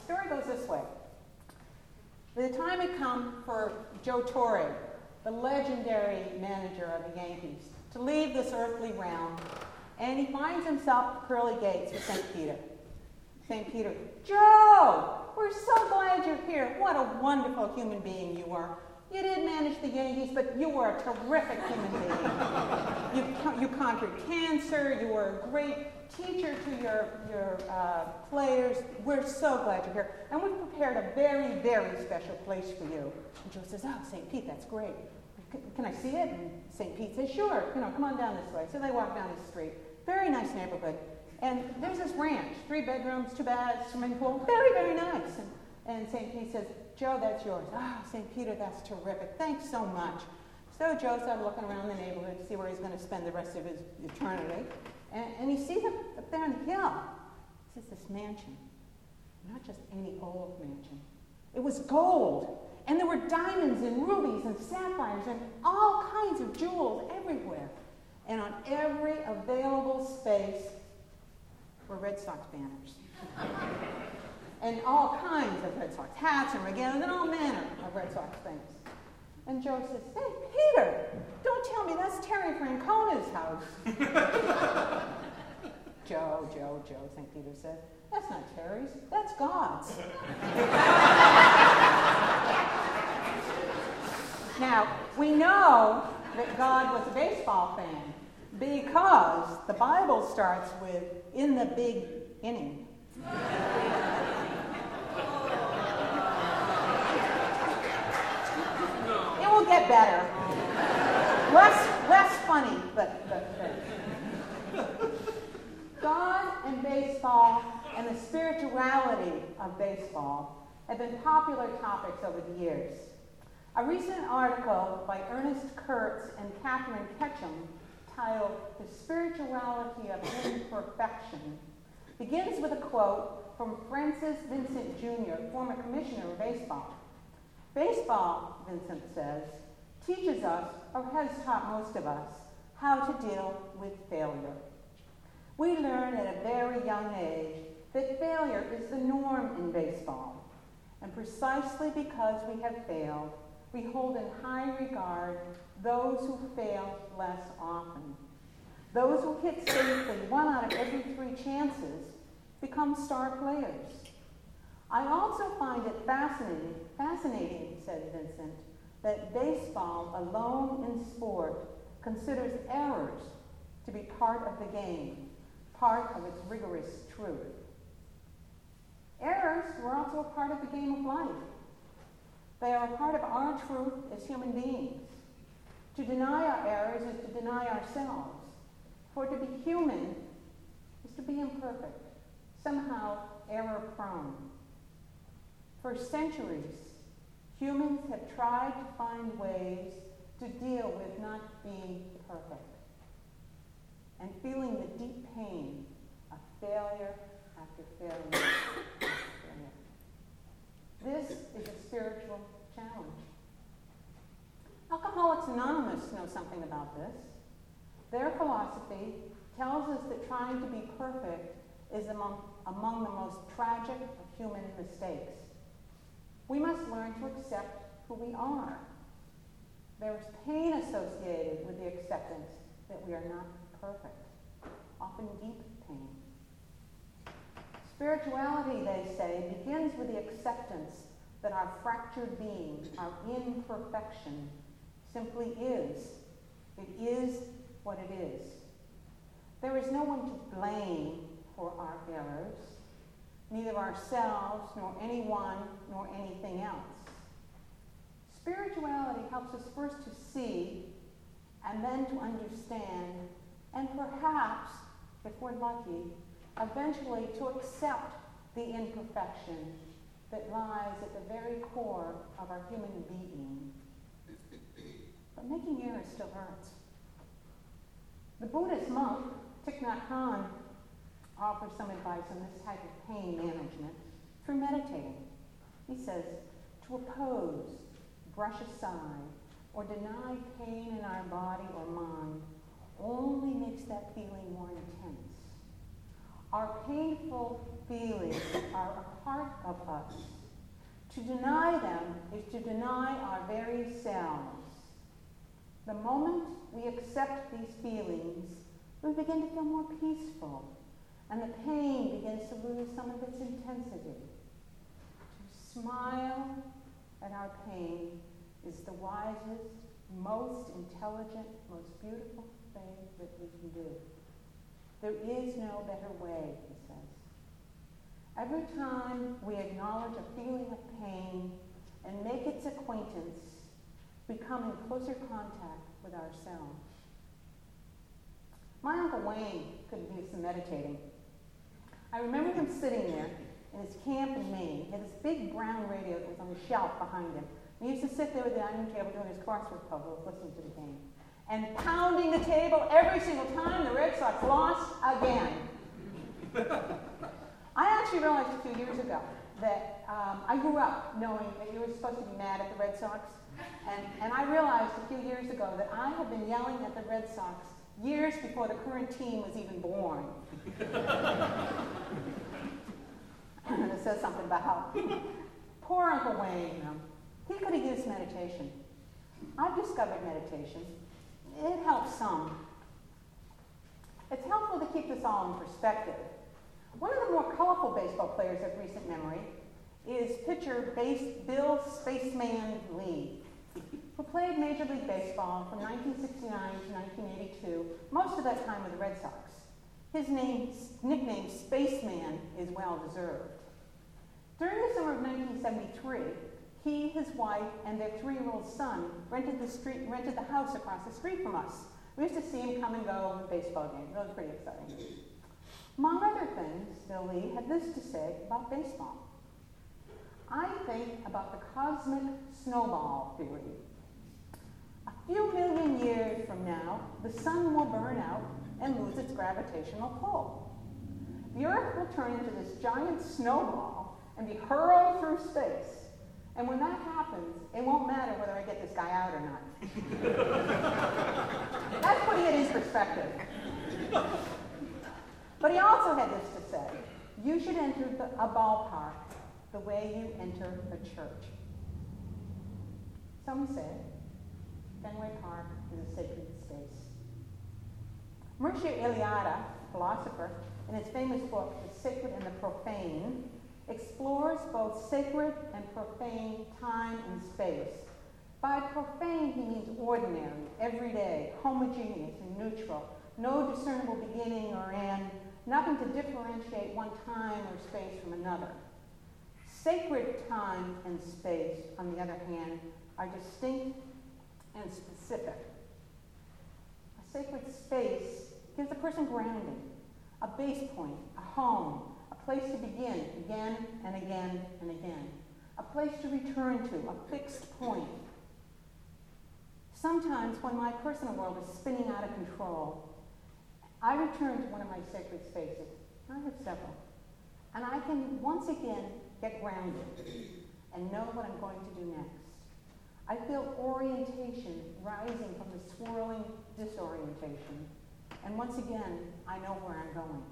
story goes this way. The time had come for Joe Torre, the legendary manager of the Yankees, to leave this earthly realm, and he finds himself at pearly gates with St. Peter. St. Peter, Joe, we're so glad you're here. What a wonderful human being you are. You did manage the Yankees, but you were a terrific human being. You conquered cancer. You were a great teacher to your players. We're so glad you're here. And we've prepared a very, very special place for you. And Joe says, oh, St. Pete, that's great. Can I see it? And St. Pete says, sure. Come on down this way. So they walk down the street. Very nice neighborhood. And there's this ranch, 3 bedrooms, 2 baths, swimming pool. Very, very nice. And St. Pete says, Joe, that's yours. Oh, St. Peter, that's terrific. Thanks so much. So Joe started looking around the neighborhood to see where he's going to spend the rest of his eternity. And he sees up there on the hill, this is this mansion. Not just any old mansion. It was gold. And there were diamonds and rubies and sapphires and all kinds of jewels everywhere. And on every available space were Red Sox banners. And all kinds of Red Sox hats and regalia and all manner of Red Sox things. And Joe says, hey, Peter, don't tell me that's Terry Francona's house. Joe, St. Peter said, that's not Terry's, that's God's. Now, we know that God was a baseball fan because the Bible starts with, in the big inning. It will get better. Less funny, but God and baseball and the spirituality of baseball have been popular topics over the years. A recent article by Ernest Kurtz and Catherine Ketchum titled The Spirituality of Imperfection begins with a quote from Francis Vincent Jr., former commissioner of baseball. Baseball, Vincent says, teaches us, or has taught most of us, how to deal with failure. We learn at a very young age that failure is the norm in baseball. And precisely because we have failed, we hold in high regard those who fail less often. Those who hit safely 1 out of every 3 chances become star players. I also find it fascinating, said Vincent, that baseball alone in sport considers errors to be part of the game, part of its rigorous truth. Errors were also a part of the game of life. They are a part of our truth as human beings. To deny our errors is to deny ourselves. For to be human is to be imperfect, somehow error-prone. For centuries, humans have tried to find ways to deal with not being perfect and feeling the deep pain of failure after failure after failure. This is a spiritual challenge. Alcoholics Anonymous know something about this. Their philosophy tells us that trying to be perfect is among the most tragic of human mistakes. We must learn to accept who we are. There is pain associated with the acceptance that we are not perfect, often deep pain. Spirituality, they say, begins with the acceptance that our fractured being, our imperfection, simply is. It is what it is. There is no one to blame for our errors, neither ourselves, nor anyone, nor anything else. Spirituality helps us first to see, and then to understand, and perhaps, if we're lucky, eventually to accept the imperfection that lies at the very core of our human being. But making errors still hurts. The Buddhist monk, Thich Nhat Hanh, offers some advice on this type of pain management through meditating. He says, to oppose, brush aside, or deny pain in our body or mind only makes that feeling more intense. Our painful feelings are a part of us. To deny them is to deny our very selves. The moment we accept these feelings, we begin to feel more peaceful, and the pain begins to lose some of its intensity. To smile at our pain is the wisest, most intelligent, most beautiful thing that we can do. There is no better way, he says. Every time we acknowledge a feeling of pain and make its acquaintance, we come in closer contact with ourselves. My Uncle Wayne could use some meditating. I remember him sitting there in his camp in Maine. He had this big brown radio that was on the shelf behind him. He used to sit there with the dining table doing his crossword puzzles, listening to the game, and pounding the table every single time the Red Sox lost again. I actually realized a few years ago that I grew up knowing that you were supposed to be mad at the Red Sox, and I realized a few years ago that I had been yelling at the Red Sox years before the current team was even born. And it says something about how poor Uncle Wayne, he could have used meditation. I've discovered meditation. It helps some. It's helpful to keep this all in perspective. One of the more colorful baseball players of recent memory is pitcher Bill Spaceman Lee, who played Major League Baseball from 1969 to 1982, most of that time with the Red Sox. His nickname Spaceman is well-deserved. During the summer of 1973, he, his wife, and their 3-year-old son rented the house across the street from us. We used to see him come and go with baseball games. That was pretty exciting. Among other things, Bill Lee had this to say about baseball. I think about the cosmic snowball theory. A few million years from now, the sun will burn out and lose its gravitational pull. The Earth will turn into this giant snowball and be hurled through space. And when that happens, it won't matter whether I get this guy out or not. That's putting it in perspective. But he also had this to say: you should enter a ballpark the way you enter a church. Some say Fenway Park is a sacred space. Mircea Eliade, philosopher, in his famous book, The Sacred and the Profane, explores both sacred and profane time and space. By profane, he means ordinary, everyday, homogeneous, and neutral, no discernible beginning or end, nothing to differentiate one time or space from another. Sacred time and space, on the other hand, are distinct and specific. A sacred space gives a person grounding, a base point, a home, a place to begin again and again and again, a place to return to, a fixed point. Sometimes when my personal world is spinning out of control, I return to one of my sacred spaces. I have several. And I can once again get grounded and know what I'm going to do next. I feel orientation rising from the swirling disorientation. And once again, I know where I'm going.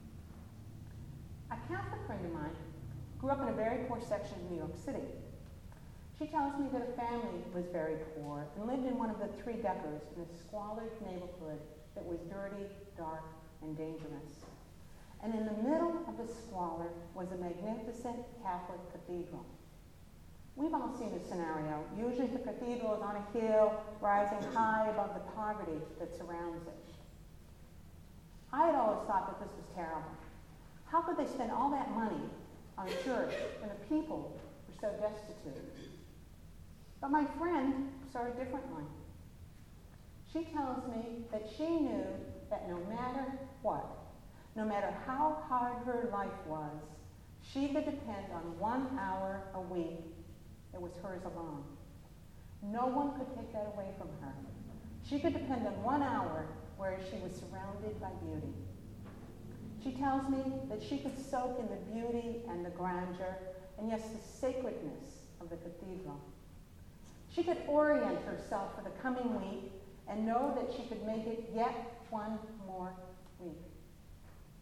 A Catholic friend of mine grew up in a very poor section of New York City. She tells me that her family was very poor and lived in one of the 3-deckers in a squalid neighborhood that was dirty, dark, and dangerous. And in the middle of the squalor was a magnificent Catholic cathedral. We've all seen this scenario. Usually the cathedral is on a hill, rising high above the poverty that surrounds it. I had always thought that this was terrible. How could they spend all that money on a church when the people were so destitute? But my friend saw it differently. She tells me that she knew that no matter what, no matter how hard her life was, she could depend on 1 hour a week that was hers alone. No one could take that away from her. She could depend on 1 hour where she was surrounded by beauty. She tells me that she could soak in the beauty and the grandeur, and yes, the sacredness of the cathedral. She could orient herself for the coming week and know that she could make it yet one more week.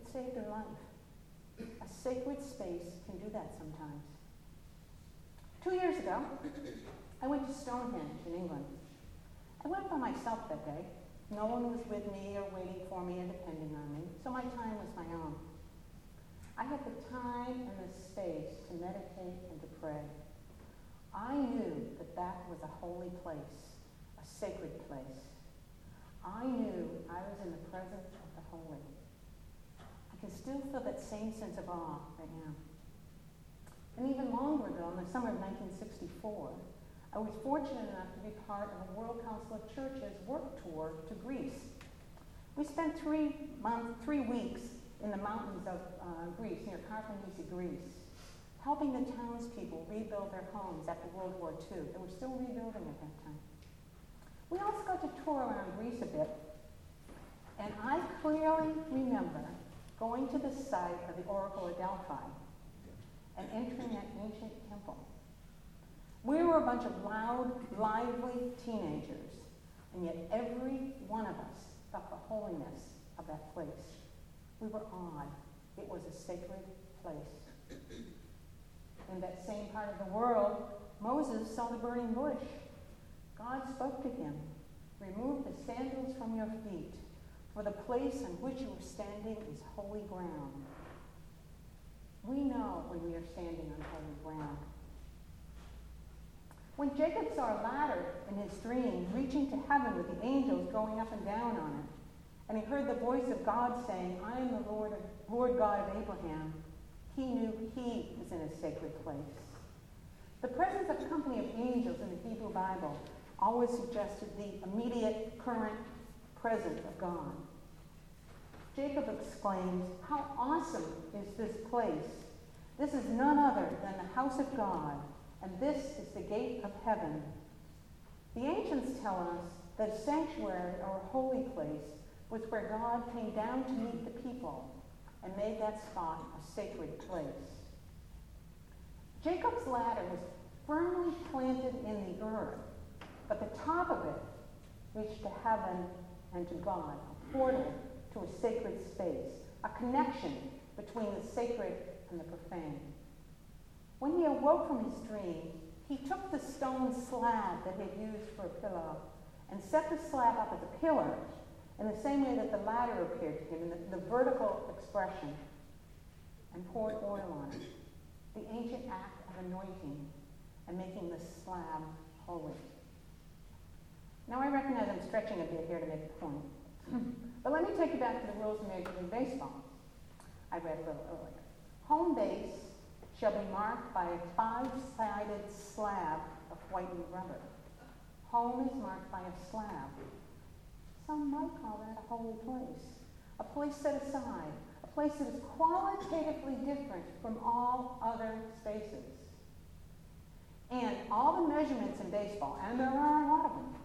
It saved her life. A sacred space can do that sometimes. 2 years ago, I went to Stonehenge in England. I went by myself that day. No one was with me or waiting for me or depending on me, so my time was my own. I had the time and the space to meditate and to pray. I knew that that was a holy place, a sacred place. I knew I was in the presence of the holy. I can still feel that same sense of awe right now. And even longer ago, in the summer of 1964, I was fortunate enough to be part of a World Council of Churches work tour to Greece. We spent 3 weeks in the mountains of Greece, near Karkonosi, Greece, helping the townspeople rebuild their homes after World War II. They were still rebuilding at that time. We also got to tour around Greece a bit, and I clearly remember going to the site of the Oracle of Delphi and entering that ancient temple. We were a bunch of loud, lively teenagers, and yet every one of us felt the holiness of that place. We were awed. It was a sacred place. In that same part of the world, Moses saw the burning bush. God spoke to him, "Remove the sandals from your feet, for the place on which you are standing is holy ground." We know when we are standing on holy ground. When Jacob saw a ladder in his dream reaching to heaven with the angels going up and down on it, and he heard the voice of God saying, "I am the Lord God of Abraham," he knew he was in a sacred place. The presence of a company of angels in the Hebrew Bible always suggested the immediate, current presence of God. Jacob exclaims, "How awesome is this place! This is none other than the house of God, and this is the gate of heaven." The ancients tell us that a sanctuary or a holy place was where God came down to meet the people and made that spot a sacred place. Jacob's ladder was firmly planted in the earth, but the top of it reached to heaven and to God, a portal to a sacred space, a connection between the sacred and the profane. When he awoke from his dream, he took the stone slab that he had used for a pillow and set the slab up as a pillar in the same way that the ladder appeared to him in the vertical expression, and poured oil on it, the ancient act of anointing and making the slab holy. Now I recognize I'm stretching a bit here to make a point, but let me take you back to the rules of Major League Baseball I read a little earlier. Home base shall be marked by a 5-sided slab of whitened rubber. Home is marked by a slab. Some might call that a holy place, a place set aside, a place that is qualitatively different from all other spaces. And all the measurements in baseball, and there are a lot of them,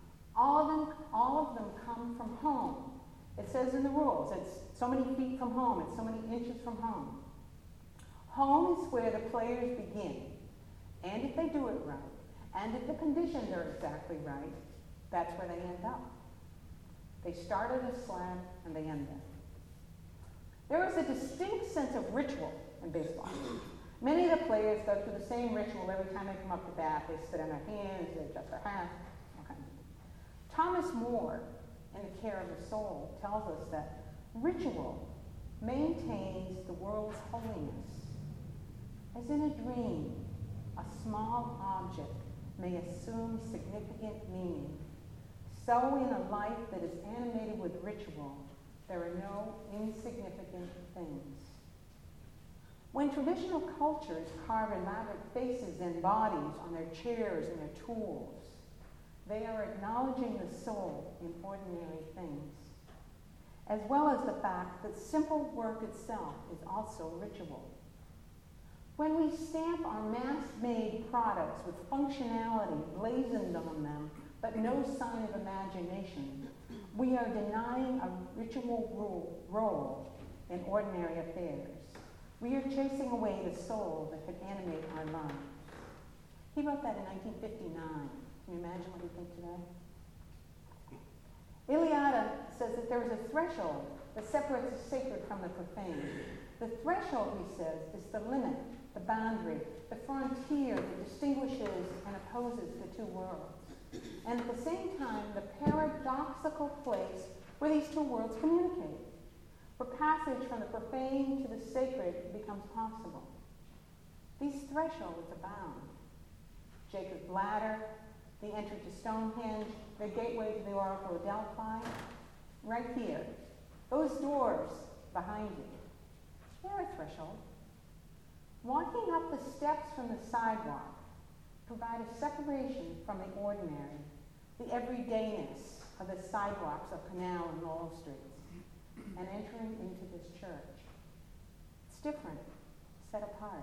all of them come from home. It says in the rules, it's so many feet from home, it's so many inches from home. Home is where the players begin, and if they do it right, and if the conditions are exactly right, that's where they end up. They start at a slab and they end there. There is a distinct sense of ritual in baseball. Many of the players go through the same ritual every time they come up to bat. They sit on their hands, they adjust their hats, all kinds of things. Thomas More, in The Care of the Soul, tells us that ritual maintains the world's holiness. As in a dream, a small object may assume significant meaning. So in a life that is animated with ritual, there are no insignificant things. When traditional cultures carve elaborate faces and bodies on their chairs and their tools, they are acknowledging the soul in ordinary things, as well as the fact that simple work itself is also ritual. When we stamp our mass-made products with functionality blazoned on them, but no sign of imagination, we are denying a ritual role in ordinary affairs. We are chasing away the soul that could animate our lives. He wrote that in 1959. Can you imagine what we think today? Eliade says that there is a threshold that separates the sacred from the profane. The threshold, he says, is the limit, the boundary, the frontier that distinguishes and opposes the two worlds. And at the same time, the paradoxical place where these two worlds communicate, where passage from the profane to the sacred becomes possible. These thresholds abound. Jacob's ladder, the entry to Stonehenge, the gateway to the Oracle of Delphi, right here. Those doors behind you, they're a threshold. Walking up the steps from the sidewalk provide a separation from the ordinary, the everydayness of the sidewalks of Canal and Laurel Streets, and entering into this church. It's different, set apart.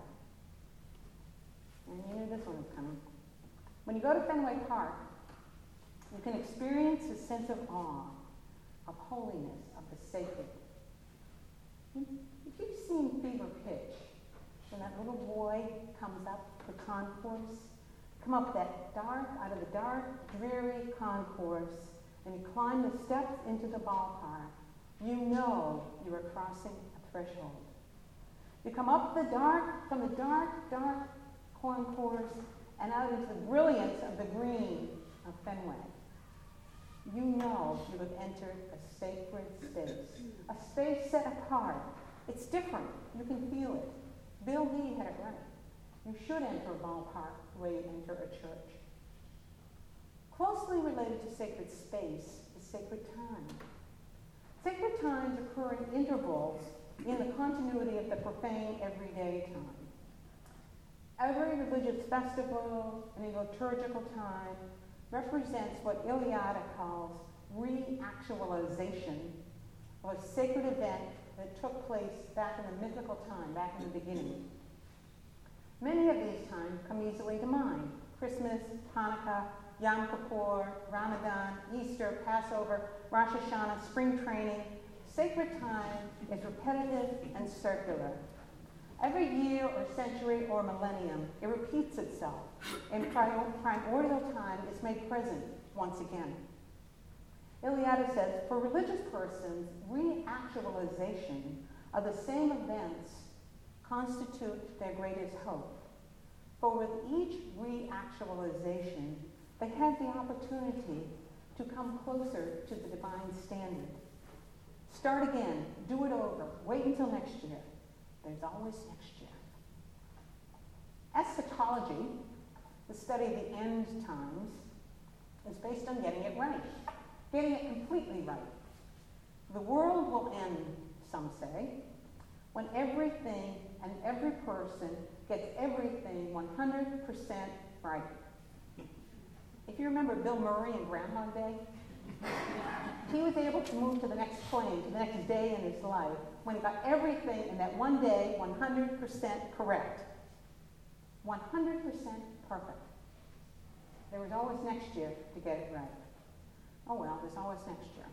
And you knew this one was coming. When you go to Fenway Park, you can experience a sense of awe, of holiness, of the sacred. You keep seeing Fever Pitch when that little boy comes up the concourse, come up that dark, out of the dark, dreary concourse, and you climb the steps into the ballpark. You know you are crossing a threshold. You come up from the dark concourse and out into the brilliance of the green of Fenway. You know you have entered a sacred space, a space set apart. It's different. You can feel it. Bill Lee had it right. You should enter a ballpark the way you enter a church. Closely related to sacred space is sacred time. Sacred times occur in intervals in the continuity of the profane everyday time. Every religious festival and liturgical time represents what Eliade calls reactualization of a sacred event that took place back in the mythical time, back in the beginning. Many of these times come easily to mind. Christmas, Hanukkah, Yom Kippur, Ramadan, Easter, Passover, Rosh Hashanah, spring training. Sacred time is repetitive and circular. Every year or century or millennium, it repeats itself, and primordial time is made present once again. Eliade says, for religious persons, reactualization of the same events constitute their greatest hope. For with each reactualization, they have the opportunity to come closer to the divine standard. Start again, do it over, wait until next year. There's always next year. Eschatology, the study of the end times, is based on getting it right, getting it completely right. The world will end, some say, when everything and every person gets everything 100% right. If you remember Bill Murray in Groundhog Day, he was able to move to the next plane, to the next day in his life, when he got everything in that one day 100% correct. 100% perfect. There was always next year to get it right. Oh well, there's always next year.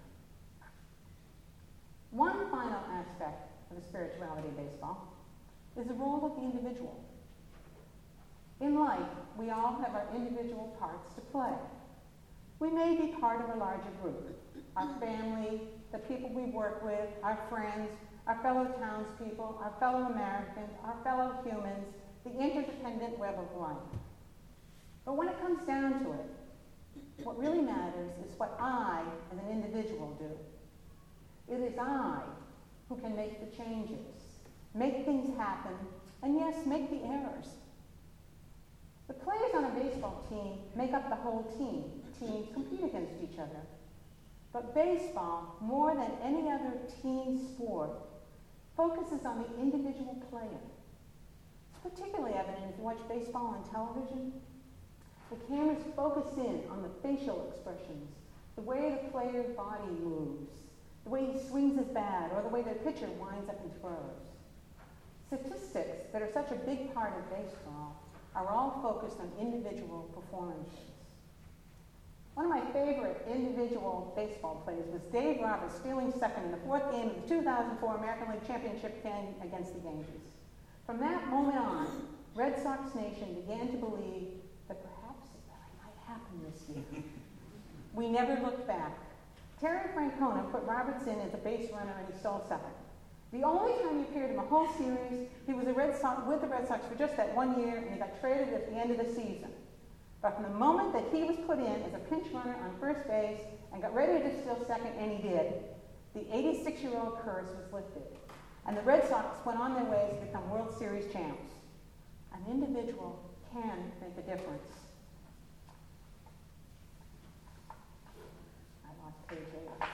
One final aspect of the spirituality of baseball is the role of the individual. In life, we all have our individual parts to play. We may be part of a larger group. Our family, the people we work with, our friends, our fellow townspeople, our fellow Americans, our fellow humans, the interdependent web of life. But when it comes down to it, what really matters is what I, as an individual, do. It is I who can make the changes, make things happen, and yes, make the errors. The players on a baseball team make up the whole team. Teams compete against each other. But baseball, more than any other team sport, focuses on the individual player. It's particularly evident if you watch baseball on television. The cameras focus in on the facial expressions, the way the player's body moves, the way he swings his bat, or the way the pitcher winds up and throws. Statistics that are such a big part of baseball are all focused on individual performances. One of my favorite individual baseball plays was Dave Roberts stealing second in the fourth game of the 2004 American League Championship game against the Yankees. From that moment on, Red Sox Nation began to believe that perhaps it might happen this year. We never looked back. Terry Francona put Robertson as a base runner and he stole second. The only time he appeared in the whole series, he was with the Red Sox for just that 1 year, and he got traded at the end of the season. But from the moment that he was put in as a pinch runner on first base and got ready to steal second, and he did, the 86-year-old curse was lifted. And the Red Sox went on their way to become World Series champs. An individual can make a difference. I lost page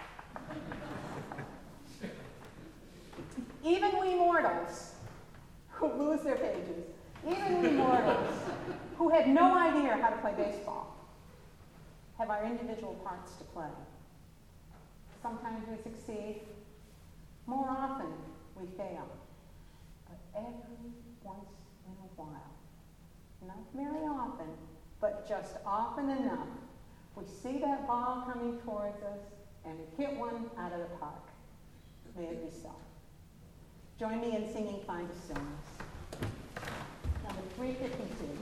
8. Even we mortals who lose their pages, even we mortals who have no idea how to play baseball, have our individual parts to play. Sometimes we succeed. More often we fail. But every once in a while, not very often, but just often enough, we see that ball coming towards us and we hit one out of the park. May it be so. Join me in singing Find a Stillness. Number 352.